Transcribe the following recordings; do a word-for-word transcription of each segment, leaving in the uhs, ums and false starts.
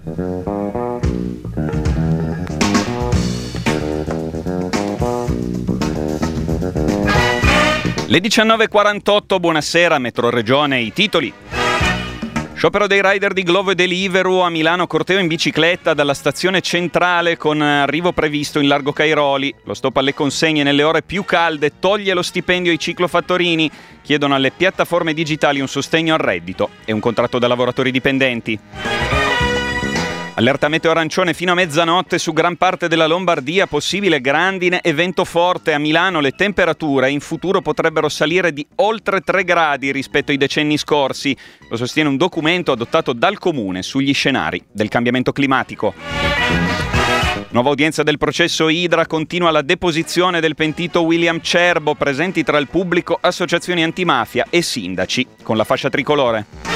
Le diciannove e quarantotto, buonasera, Metro Regione, i titoli. Sciopero dei rider di Glovo e Deliveroo a Milano, corteo in bicicletta dalla stazione centrale con arrivo previsto in largo Cairoli. Lo stop alle consegne nelle ore più calde toglie lo stipendio ai ciclofattorini. Chiedono alle piattaforme digitali un sostegno al reddito e un contratto da lavoratori dipendenti. Allerta meteo arancione fino a mezzanotte su gran parte della Lombardia, possibile grandine e vento forte. A Milano le temperature in futuro potrebbero salire di oltre tre gradi rispetto ai decenni scorsi. Lo sostiene un documento adottato dal Comune sugli scenari del cambiamento climatico. Nuova udienza del processo Idra, continua la deposizione del pentito William Cerbo, presenti tra il pubblico associazioni antimafia e sindaci con la fascia tricolore.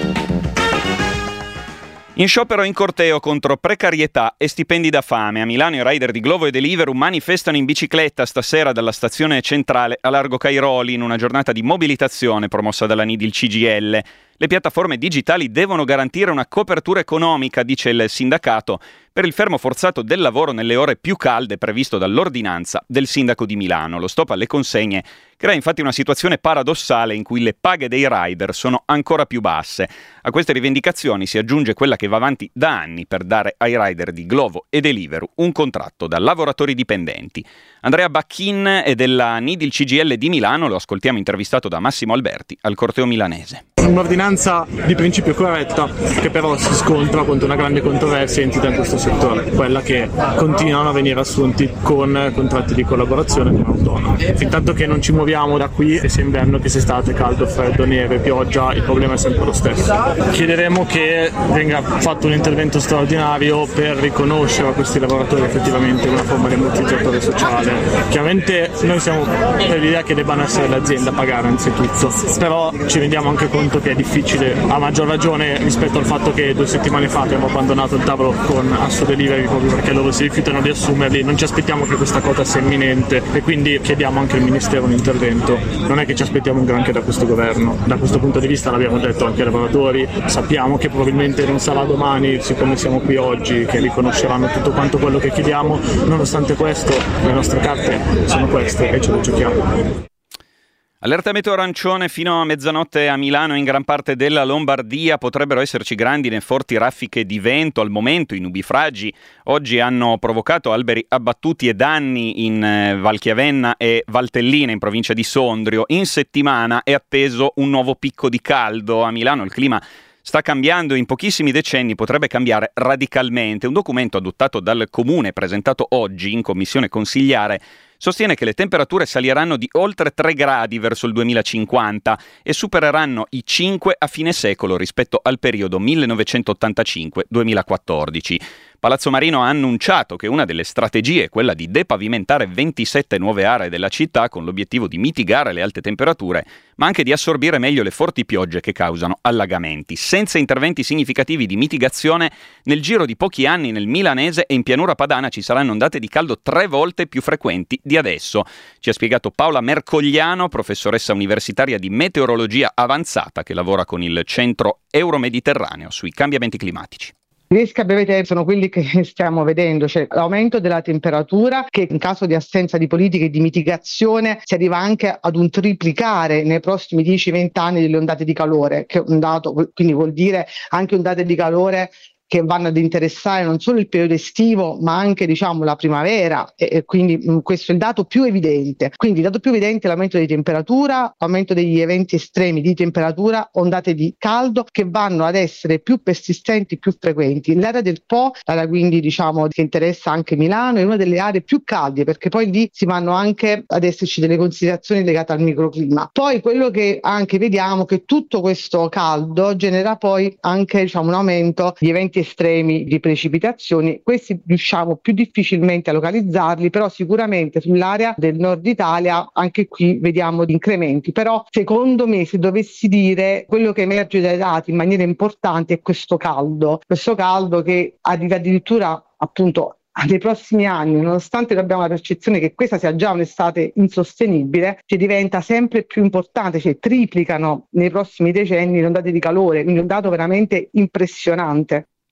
In sciopero in corteo contro precarietà e stipendi da fame. A Milano i rider di Glovo e Deliveroo manifestano in bicicletta stasera dalla stazione centrale a largo Cairoli in una giornata di mobilitazione promossa dalla Nidil C G I L. Le piattaforme digitali devono garantire una copertura economica, dice il sindacato, per il fermo forzato del lavoro nelle ore più calde previsto dall'ordinanza del sindaco di Milano. Lo stop alle consegne crea infatti una situazione paradossale in cui le paghe dei rider sono ancora più basse. A queste rivendicazioni si aggiunge quella che va avanti da anni per dare ai rider di Glovo e Deliveroo un contratto da lavoratori dipendenti. Andrea Bacchin è della Nidil C G I L di Milano, lo ascoltiamo intervistato da Massimo Alberti al corteo milanese. Un'ordinanza di principio corretta che però si scontra contro una grande controversia entita in questo settore, quella che continuano a venire assunti con contratti di collaborazione come autonomi. Fintanto che non ci muoviamo da qui, e sia inverno che sia estate, caldo, freddo, neve, pioggia, il problema è sempre lo stesso. Chiederemo che venga fatto un intervento straordinario per riconoscere a questi lavoratori effettivamente una forma di ammortizzatore sociale. Chiaramente noi siamo per l'idea che debbano essere l'azienda a pagare anzitutto, però ci rendiamo anche conto che è difficile, a maggior ragione rispetto al fatto che due settimane fa abbiamo abbandonato il tavolo con Asso Delivery proprio perché loro si rifiutano di assumerli. Non ci aspettiamo che questa cosa sia imminente e quindi chiediamo anche al Ministero un intervento. Non è che ci aspettiamo un granché da questo governo, da questo punto di vista l'abbiamo detto anche ai lavoratori, sappiamo che probabilmente non sarà domani, siccome siamo qui oggi, che riconosceranno tutto quanto quello che chiediamo. Nonostante questo le nostre carte sono queste e ce le giochiamo. Allerta meteo arancione fino a mezzanotte a Milano e in gran parte della Lombardia. Potrebbero esserci grandine e forti raffiche di vento. Al momento i nubifragi oggi hanno provocato alberi abbattuti e danni in eh, Valchiavenna e Valtellina in provincia di Sondrio. In settimana è atteso un nuovo picco di caldo. A Milano il clima sta cambiando, in pochissimi decenni potrebbe cambiare radicalmente. Un documento adottato dal Comune presentato oggi in commissione consigliare sostiene che le temperature saliranno di oltre tre gradi verso il duemilacinquanta e supereranno i cinque a fine secolo rispetto al periodo millenovecentottantacinque duemilaquattordici. Palazzo Marino ha annunciato che una delle strategie è quella di depavimentare ventisette nuove aree della città con l'obiettivo di mitigare le alte temperature, ma anche di assorbire meglio le forti piogge che causano allagamenti. Senza interventi significativi di mitigazione, nel giro di pochi anni nel Milanese e in Pianura Padana ci saranno ondate di caldo tre volte più frequenti di adesso. Ci ha spiegato Paola Mercogliano, professoressa universitaria di meteorologia avanzata che lavora con il Centro Euromediterraneo sui cambiamenti climatici. I rischi a breve termine sono quelli che stiamo vedendo, cioè l'aumento della temperatura, che in caso di assenza di politiche di mitigazione si arriva anche ad un triplicare nei prossimi dieci venti anni delle ondate di calore, che è un dato, quindi vuol dire anche ondate di calore che vanno ad interessare non solo il periodo estivo ma anche diciamo la primavera e, e quindi mh, questo è il dato più evidente. Quindi il dato più evidente è l'aumento di temperatura, aumento degli eventi estremi di temperatura, ondate di caldo che vanno ad essere più persistenti, più frequenti. L'area del Po, l'area quindi diciamo che interessa anche Milano, è una delle aree più calde perché poi lì si vanno anche ad esserci delle considerazioni legate al microclima. Poi quello che anche vediamo che tutto questo caldo genera poi anche diciamo un aumento di eventi estremi di precipitazioni. Questi riusciamo più difficilmente a localizzarli, però sicuramente sull'area del nord Italia anche qui vediamo gli incrementi. Però secondo me, se dovessi dire, quello che emerge dai dati in maniera importante è questo caldo, questo caldo che arriva addirittura appunto nei prossimi anni, nonostante abbiamo la percezione che questa sia già un'estate insostenibile, che diventa sempre più importante, cioè triplicano nei prossimi decenni le ondate di calore, quindi un dato veramente impressionante.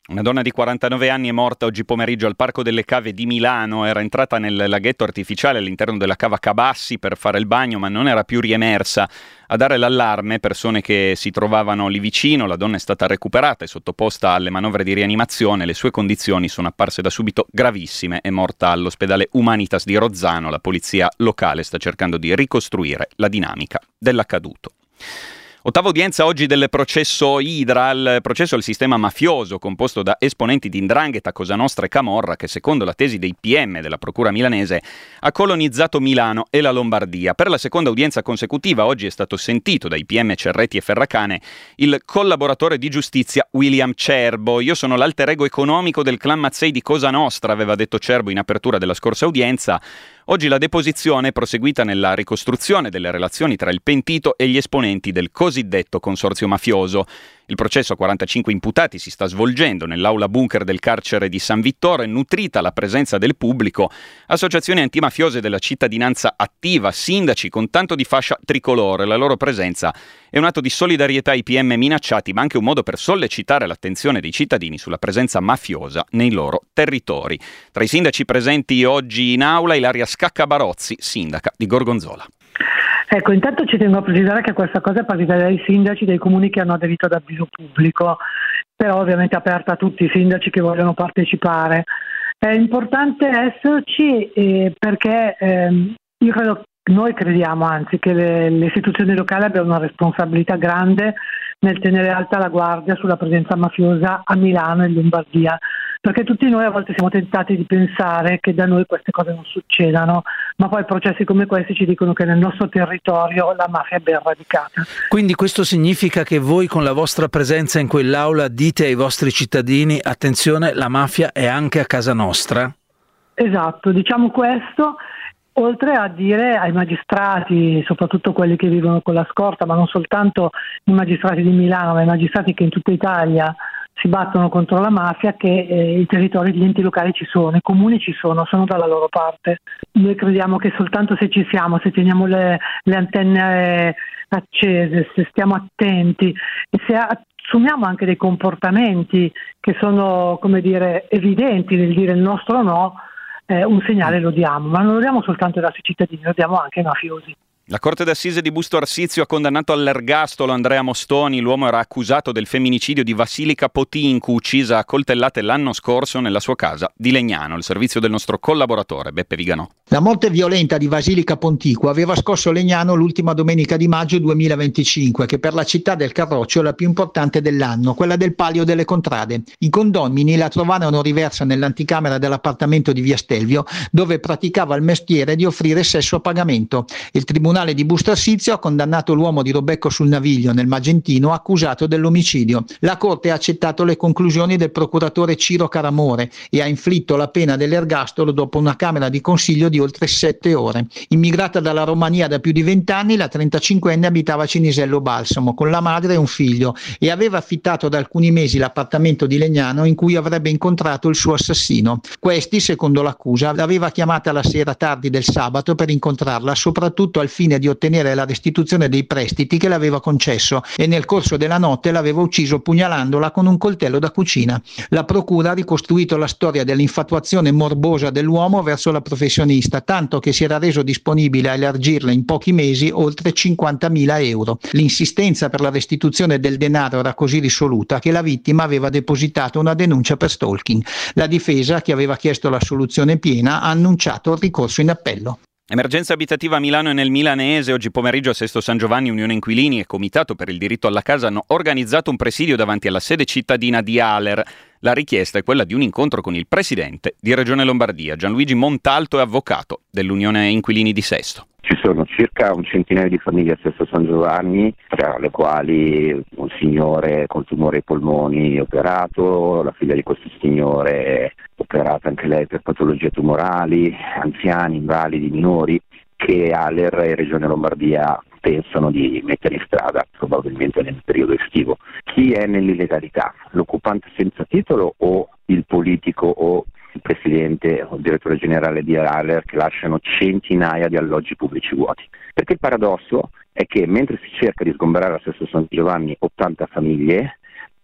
Una donna di quarantanove anni è morta oggi pomeriggio al Parco delle Cave di Milano. Era entrata nel laghetto artificiale all'interno della cava Cabassi per fare il bagno, ma non era più riemersa. A dare l'allarme persone che si trovavano lì vicino. La donna è stata recuperata e sottoposta alle manovre di rianimazione. Le sue condizioni sono apparse da subito gravissime. È morta all'ospedale Humanitas di Rozzano. La polizia locale sta cercando di ricostruire la dinamica dell'accaduto. Ottava udienza oggi del processo Idra, il processo al sistema mafioso composto da esponenti di 'Ndrangheta, Cosa Nostra e Camorra che secondo la tesi dei P M della procura milanese ha colonizzato Milano e la Lombardia. Per la seconda udienza consecutiva oggi è stato sentito dai P M Cerretti e Ferracane il collaboratore di giustizia William Cerbo. Io sono l'alter ego economico del clan Mazzei di Cosa Nostra, aveva detto Cerbo in apertura della scorsa udienza. Oggi la deposizione è proseguita nella ricostruzione delle relazioni tra il pentito e gli esponenti del cosiddetto consorzio mafioso. Il processo a quarantacinque imputati si sta svolgendo nell'aula bunker del carcere di San Vittore, nutrita la presenza del pubblico, associazioni antimafiose della cittadinanza attiva, sindaci con tanto di fascia tricolore. La loro presenza è un atto di solidarietà ai P M minacciati, ma anche un modo per sollecitare l'attenzione dei cittadini sulla presenza mafiosa nei loro territori. Tra i sindaci presenti oggi in aula, Ilaria Scaccabarozzi, sindaca di Gorgonzola. Ecco, intanto ci tengo a precisare che questa cosa è partita dai sindaci dei comuni che hanno aderito ad avviso pubblico, però ovviamente è aperta a tutti i sindaci che vogliono partecipare. È importante esserci eh, perché eh, io credo, noi crediamo anzi che le, le istituzioni locali abbiano una responsabilità grande nel tenere alta la guardia sulla presenza mafiosa a Milano e in Lombardia, perché tutti noi a volte siamo tentati di pensare che da noi queste cose non succedano, ma poi processi come questi ci dicono che nel nostro territorio la mafia è ben radicata. Quindi questo significa che voi con la vostra presenza in quell'aula dite ai vostri cittadini: attenzione, la mafia è anche a casa nostra? Esatto, diciamo questo, oltre a dire ai magistrati, soprattutto quelli che vivono con la scorta, ma non soltanto i magistrati di Milano, ma i magistrati che in tutta Italia si battono contro la mafia, che eh, i territori, gli enti locali ci sono, i comuni ci sono, sono dalla loro parte. Noi crediamo che soltanto se ci siamo, se teniamo le, le antenne accese, se stiamo attenti e se assumiamo anche dei comportamenti che sono, come dire, evidenti nel dire il nostro no, eh, un segnale lo diamo, ma non lo diamo soltanto ai nostri cittadini, lo diamo anche ai mafiosi. La Corte d'Assise di Busto Arsizio ha condannato all'ergastolo Andrea Mostoni. L'uomo era accusato del femminicidio di Vasilika Potinku, uccisa a coltellate l'anno scorso nella sua casa di Legnano. Il servizio del nostro collaboratore Beppe Viganò. La morte violenta di Vasilika Potinku aveva scosso Legnano l'ultima domenica di maggio duemilaventicinque, che per la città del Carroccio è la più importante dell'anno, quella del Palio delle Contrade. I condomini la trovarono riversa nell'anticamera dell'appartamento di Via Stelvio, dove praticava il mestiere di offrire sesso a pagamento. Il tribunale Il Tribunale di Busto Arsizio ha condannato l'uomo di Robecco sul Naviglio nel Magentino accusato dell'omicidio. La Corte ha accettato le conclusioni del procuratore Ciro Caramore e ha inflitto la pena dell'ergastolo dopo una camera di consiglio di oltre sette ore. Immigrata dalla Romania da più di vent'anni, la trentacinquenne abitava a Cinisello Balsamo con la madre e un figlio e aveva affittato da alcuni mesi l'appartamento di Legnano in cui avrebbe incontrato il suo assassino. Questi, secondo l'accusa, l'aveva chiamata la sera tardi del sabato per incontrarla, soprattutto al fine di ottenere la restituzione dei prestiti che le aveva concesso, e nel corso della notte l'aveva ucciso pugnalandola con un coltello da cucina. La procura ha ricostruito la storia dell'infatuazione morbosa dell'uomo verso la professionista, tanto che si era reso disponibile a elargirle in pochi mesi oltre cinquantamila euro. L'insistenza per la restituzione del denaro era così risoluta che la vittima aveva depositato una denuncia per stalking. La difesa, che aveva chiesto l'assoluzione piena, ha annunciato il ricorso in appello. Emergenza abitativa a Milano e nel Milanese. Oggi pomeriggio a Sesto San Giovanni Unione Inquilini e Comitato per il diritto alla casa hanno organizzato un presidio davanti alla sede cittadina di Aler. La richiesta è quella di un incontro con il presidente di Regione Lombardia. Gianluigi Montalto è avvocato dell'Unione Inquilini di Sesto. Ci sono circa un centinaio di famiglie a Sesto San Giovanni, tra le quali un signore con tumore ai polmoni operato, la figlia di questo signore è operata anche lei per patologie tumorali, anziani, invalidi, minori, che Aler e Regione Lombardia pensano di mettere in strada, probabilmente nel periodo estivo. Chi è nell'illegalità? L'occupante senza titolo o il politico o il presidente o il direttore generale di Aler, che lasciano centinaia di alloggi pubblici vuoti? Perché il paradosso è che mentre si cerca di sgomberare a Sesto San Giovanni ottanta famiglie,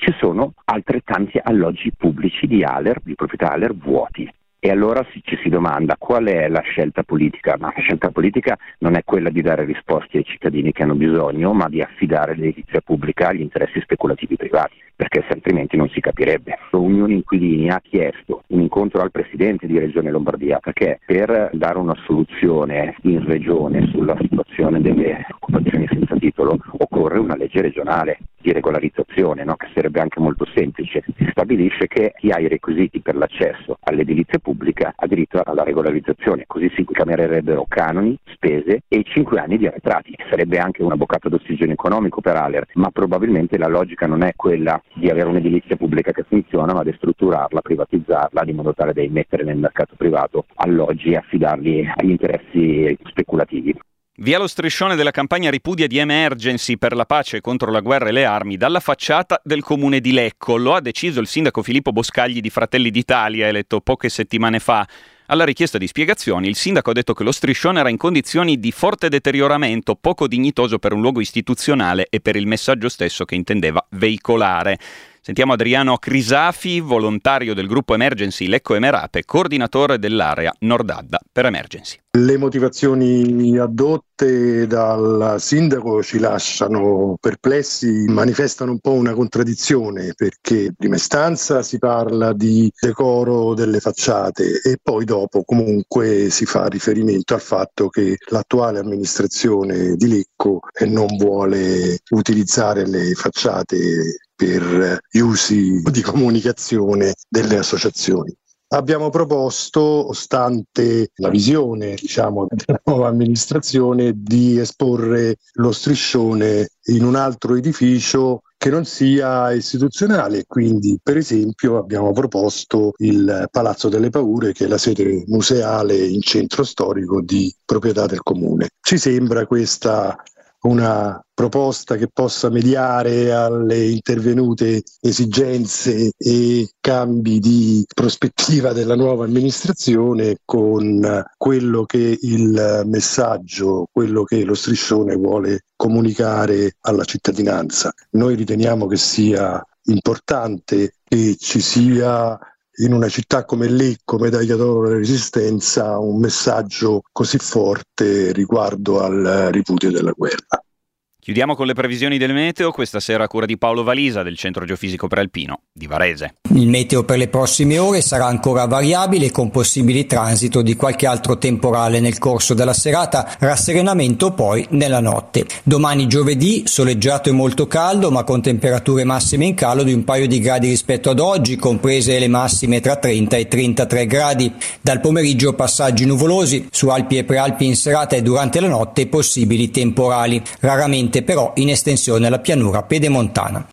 ci sono altrettanti alloggi pubblici di Aler, di proprietà Aler, vuoti. E allora ci si domanda qual è la scelta politica? Ma la scelta politica non è quella di dare risposte ai cittadini che hanno bisogno, ma di affidare l'edilizia pubblica agli interessi speculativi privati, perché altrimenti non si capirebbe. Unione Inquilini ha chiesto un incontro al Presidente di Regione Lombardia, perché per dare una soluzione in Regione sulla situazione delle occupazioni senza titolo occorre una legge regionale di regolarizzazione, no? Che sarebbe anche molto semplice. Si stabilisce che chi ha i requisiti per l'accesso all'edilizia pubblica ha diritto alla regolarizzazione, così si cambierebbero canoni, spese e cinque anni di arretrati. Sarebbe anche una boccata d'ossigeno economico per Aler, ma probabilmente la logica non è quella di avere un'edilizia pubblica che funziona, ma di strutturarla, privatizzarla, di modo tale da immettere nel mercato privato alloggi e affidarli agli interessi speculativi. Via lo striscione della campagna ripudia di Emergency per la pace contro la guerra e le armi dalla facciata del comune di Lecco. Lo ha deciso il sindaco Filippo Boscagli di Fratelli d'Italia, eletto poche settimane fa. Alla richiesta di spiegazioni, il sindaco ha detto che lo striscione era in condizioni di forte deterioramento, poco dignitoso per un luogo istituzionale e per il messaggio stesso che intendeva veicolare. Sentiamo Adriano Crisafi, volontario del gruppo Emergency Lecco Emerape, coordinatore dell'area Nord-Adda per Emergency. Le motivazioni addotte dal sindaco ci lasciano perplessi, manifestano un po' una contraddizione, perché in prima istanza si parla di decoro delle facciate e poi dopo comunque si fa riferimento al fatto che l'attuale amministrazione di Lecco non vuole utilizzare le facciate per gli usi di comunicazione delle associazioni. Abbiamo proposto, ostante la visione, diciamo, della nuova amministrazione, di esporre lo striscione in un altro edificio che non sia istituzionale. Quindi, per esempio, abbiamo proposto il Palazzo delle Paure, che è la sede museale in centro storico di proprietà del comune. Ci sembra questa una proposta che possa mediare alle intervenute esigenze e cambi di prospettiva della nuova amministrazione con quello che il messaggio, quello che lo striscione vuole comunicare alla cittadinanza. Noi riteniamo che sia importante che ci sia in una città come Lecco, medaglia d'oro della Resistenza, un messaggio così forte riguardo al ripudio della guerra. Chiudiamo con le previsioni del meteo, questa sera a cura di Paolo Valisa del Centro Geofisico Prealpino di Varese. Il meteo per le prossime ore sarà ancora variabile con possibili transito di qualche altro temporale nel corso della serata, rasserenamento poi nella notte. Domani giovedì soleggiato e molto caldo, ma con temperature massime in calo di un paio di gradi rispetto ad oggi, comprese le massime tra trenta e trentatré gradi. Dal pomeriggio passaggi nuvolosi, su Alpi e Prealpi in serata e durante la notte possibili temporali, raramente però in estensione alla pianura pedemontana.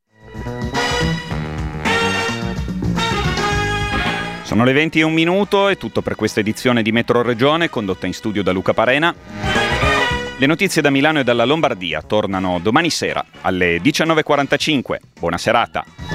Sono le venti e un minuto, è tutto per questa edizione di Metro Regione, condotta in studio da Luca Parena. Le notizie da Milano e dalla Lombardia tornano domani sera alle diciannove e quarantacinque. Buona serata.